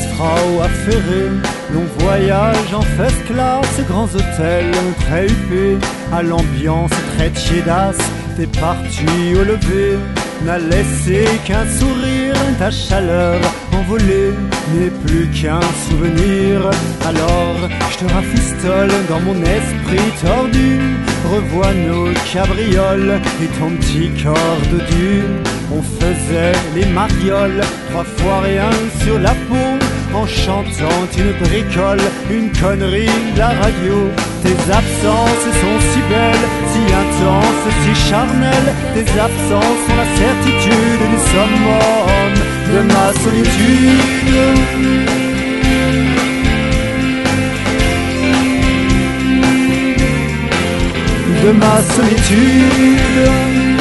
Frau affairée. Long voyage en first class, grands hôtels très huppés, à l'ambiance très tiédasse, t'es parti au lever. N'a laissé qu'un sourire, ta chaleur envolée n'est plus qu'un souvenir. Alors je te rafistole dans mon esprit tordu, revois nos cabrioles et ton petit corps dodu. On faisait les marioles, 3 fois rien sur la peau, en chantant une bricole, une connerie, la radio. Tes absences sont si belles, si intenses, si charnelles. Tes absences sont la certitude, nous sommes hommes de ma solitude. De ma solitude.